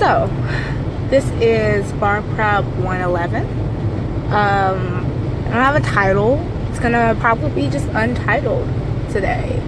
So, this is Bar Prep 111. I don't have a title. It's gonna probably be just untitled today.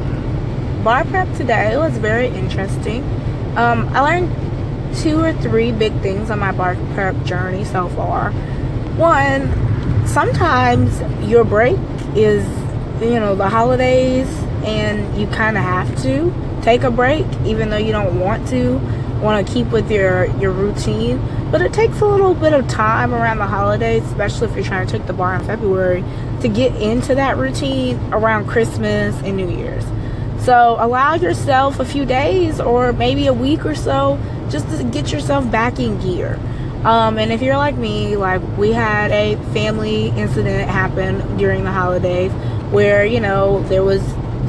Bar Prep today was very interesting. I learned 2 or 3 big things on my Bar Prep journey so far. One, sometimes your break is, the holidays, and you kind of have to take a break even though you don't want to keep with your routine. But it takes a little bit of time around the holidays, especially if you're trying to take the bar in February, to get into that routine around Christmas and New Year's. So allow yourself a few days or maybe a week or so just to get yourself back in gear. And if you're like me, like we had a family incident happen during the holidays where, there was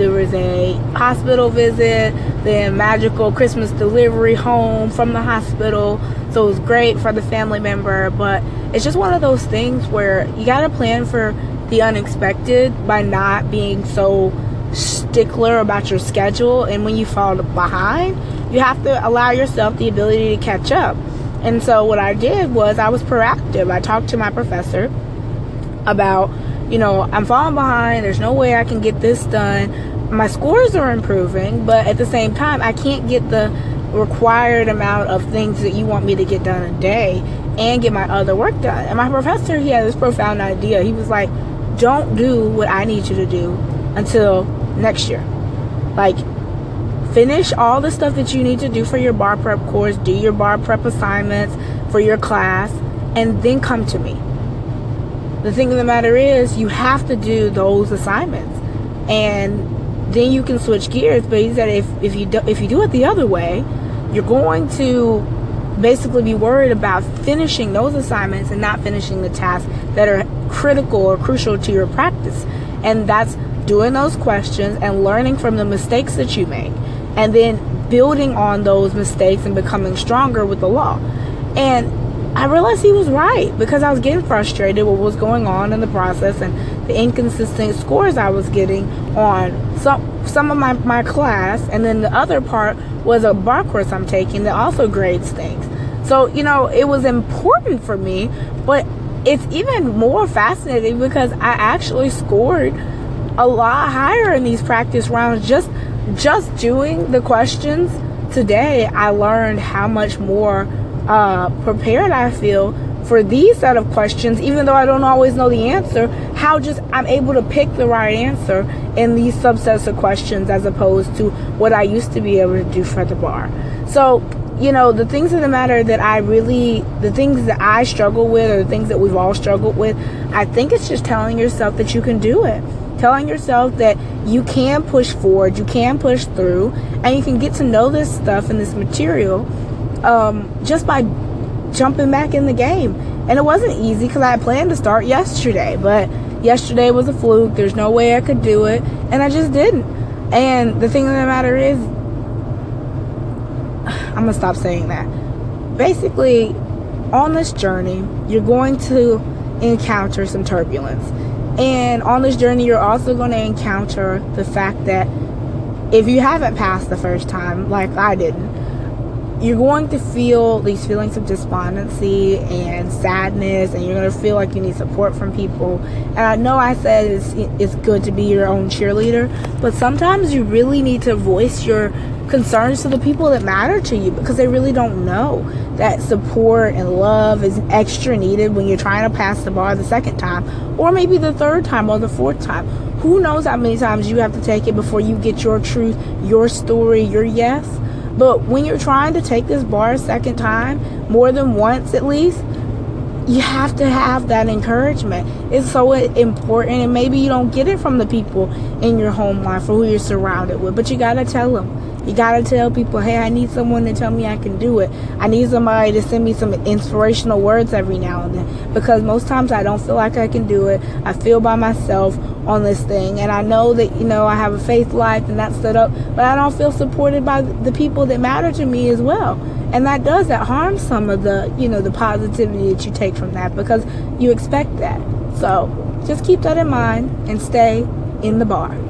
a hospital visit, then magical Christmas delivery home from the hospital. So it was great for the family member, but it's just one of those things where you got to plan for the unexpected by not being so stickler about your schedule. And when you fall behind, you have to allow yourself the ability to catch up. And so what I did was I was proactive. I talked to my professor about, I'm falling behind. There's no way I can get this done. My scores are improving, but at the same time, I can't get the required amount of things that you want me to get done a day and get my other work done. And my professor, he had this profound idea. He was like, don't do what I need you to do until next year. Like, finish all the stuff that you need to do for your bar prep course, do your bar prep assignments for your class, and then come to me. The thing of the matter is, you have to do those assignments, and then you can switch gears. But he said if you do it the other way, you're going to basically be worried about finishing those assignments and not finishing the tasks that are critical or crucial to your practice. And that's doing those questions and learning from the mistakes that you make, and then building on those mistakes and becoming stronger with the law. And I realized he was right, because I was getting frustrated with what was going on in the process and the inconsistent scores I was getting on some of my class, and then the other part was a bar course I'm taking that also grades things. So, it was important for me, but it's even more fascinating because I actually scored a lot higher in these practice rounds just doing the questions. Today, I learned how much more prepared I feel for these set of questions, even though I don't always know the answer, how just I'm able to pick the right answer in these subsets of questions as opposed to what I used to be able to do for the bar. So, the things of the matter that the things that I struggle with, or the things that we've all struggled with, I think it's just telling yourself that you can do it. Telling yourself that you can push forward, you can push through, and you can get to know this stuff and this material just by jumping back in the game. And it wasn't easy because I had planned to start yesterday, but yesterday was a fluke. There's no way I could do it, and I just didn't. And the thing of the matter is, I'm gonna stop saying that. Basically, on this journey, you're going to encounter some turbulence. And on this journey, you're also going to encounter the fact that if you haven't passed the first time, like I didn't, you're going to feel these feelings of despondency and sadness, and you're going to feel like you need support from people. And I know I said it's good to be your own cheerleader, but sometimes you really need to voice your concerns to the people that matter to you, because they really don't know that support and love is extra needed when you're trying to pass the bar the second time, or maybe the third time or the fourth time. Who knows how many times you have to take it before you get your truth, your story, your yes. But when you're trying to take this bar a second time, more than once at least, you have to have that encouragement. It's so important, and maybe you don't get it from the people in your home life or who you're surrounded with, but you gotta tell them. You gotta tell people, hey, I need someone to tell me I can do it. I need somebody to send me some inspirational words every now and then, because most times I don't feel like I can do it. I feel by myself on this thing, and I know that I have a faith life and that's set up, but I don't feel supported by the people that matter to me as well. And that harms some of the the positivity that you take from that, because you expect that. So just keep that in mind and stay in the bar.